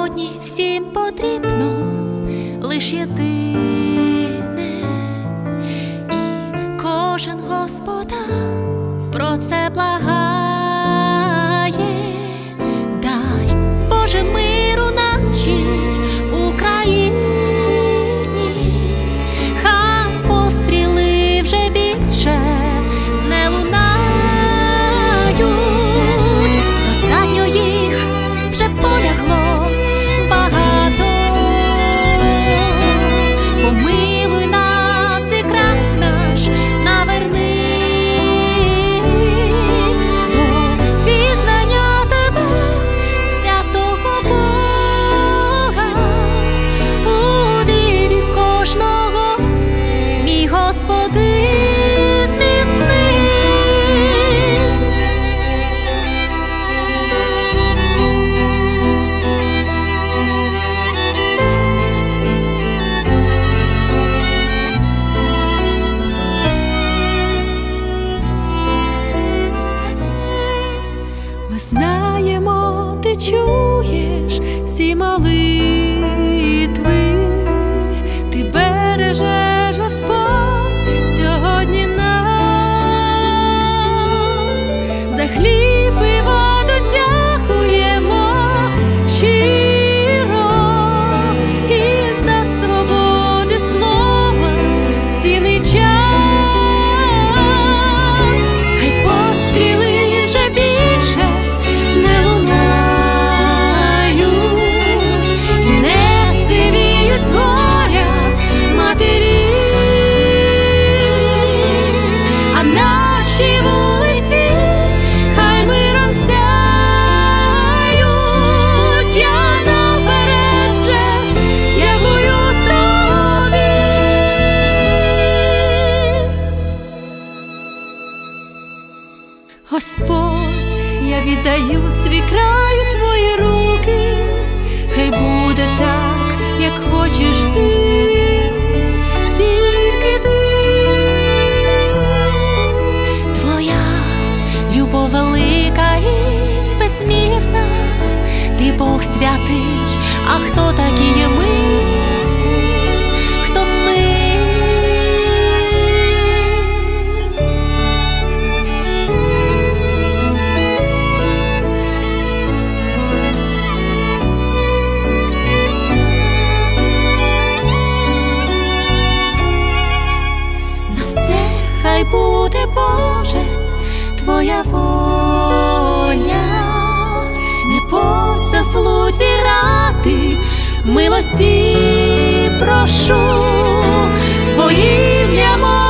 сьогодні всім потрібно лиш єдине, і кожен господар про це благає. Дай, Боже, миру нашій Україні, хай постріли вже більше не лунають, достатньо їх вже полягло багато. Помилуй нас і край наш наверни до пізнання Тебе, святого Бога, у вірі кожного, мій Господи, зміцни. Ми знаємо, ти чуєш всі молитви, ти бережеш, Господь, сьогодні нас. За хліб і воду дякуємо щиро, і за свободи слова цінний час. Хай постріли вже більше не лунають, і не сивіють з горя матері, а наші вулиці хай миром сяють. Я наперед вже дякую Тобі. Господь, я віддаю свій край у Твої руки, хай буде так, як хочеш Ти, тільки Ти. Твоя любов велика і безмірна, Ти Бог святий, а хто такі є ми? Хто б ми? Хай буде, Боже, Твоя воля, не по заслузі ради, милості прошу, во ім'я